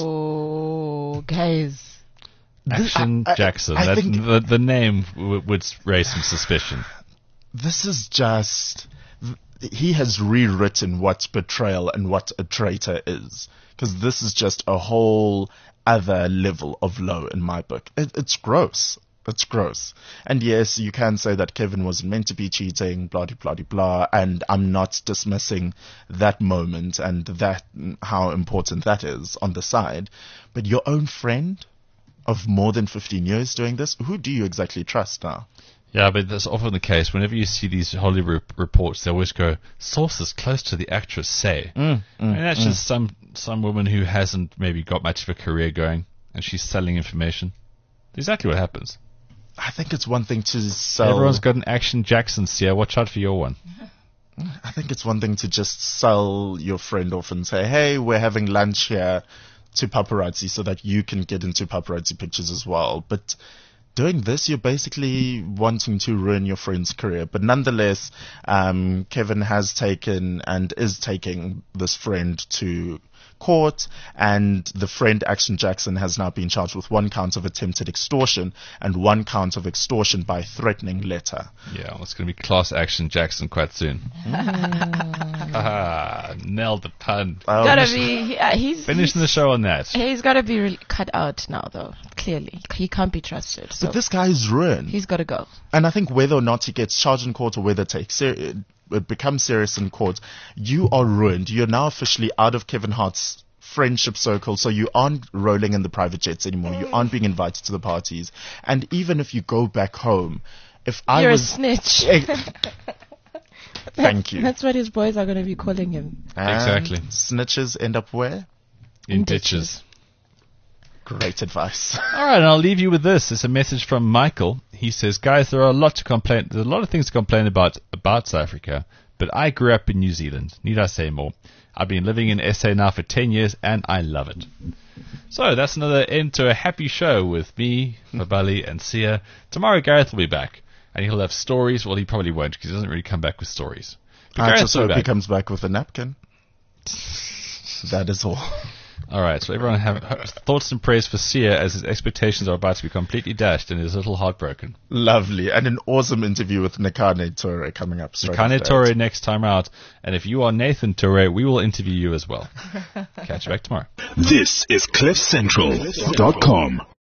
Oh, guys. Action Jackson. I think the name would raise some suspicion. This is just... He has rewritten what betrayal and what a traitor is. Because this is just a whole other level of low in my book. It's gross. It's gross. And yes, you can say that Kevin wasn't meant to be cheating, blah, blah, blah, blah. And I'm not dismissing that moment and that how important that is on the side. But your own friend of more than 15 years doing this, who do you exactly trust now? Yeah, but that's often the case. Whenever you see these Hollywood reports, they always go, sources close to the actress say. And that's just some woman who hasn't maybe got much of a career going, and she's selling information. Exactly what happens. I think it's one thing to sell... Everyone's got an Action Jackson, Sia. Watch out for your one. I think it's one thing to just sell your friend off and say, hey, we're having lunch here to paparazzi so that you can get into paparazzi pictures as well. But doing this, you're basically wanting to ruin your friend's career. But nonetheless, Kevin has taken and is taking this friend to court, and the friend Action Jackson has now been charged with 1 count of attempted extortion and 1 count of extortion by threatening letter. Yeah, well, it's going to be class Action Jackson quite soon. Nailed the pun. Gotta be. Finishing the show on that. He's got to be really cut out now, though. Clearly, he can't be trusted. So but this guy is ruined. He's got to go. And I think whether or not he gets charged in court or whether it becomes serious in court, you are ruined. You're now officially out of Kevin Hart's friendship circle, so you aren't rolling in the private jets anymore. You aren't being invited to the parties. And even if you go back home, You're a snitch. Thank you. That's what his boys are going to be calling him. Exactly. Snitches end up where? In ditches. Great advice. All right, and I'll leave you with this. It's a message from Michael. He says, guys, there's a lot of things to complain about South Africa, but I grew up in New Zealand. Need I say more? I've been living in SA now for 10 years, and I love it. So that's another end to a happy show with me, Mabali, and Sia. Tomorrow, Gareth will be back, and he'll have stories. Well, he probably won't, because he doesn't really come back with stories. But I Gareth just will be hope he back. comes back with a napkin. That is all. All right, so everyone have thoughts and prayers for Sia as his expectations are about to be completely dashed and he's a little heartbroken. Lovely. And an awesome interview with Nekane Toure coming up. Nekane Toure next time out. And if you are Nathan Toure, we will interview you as well. Catch you back tomorrow. This is CliffCentral.com.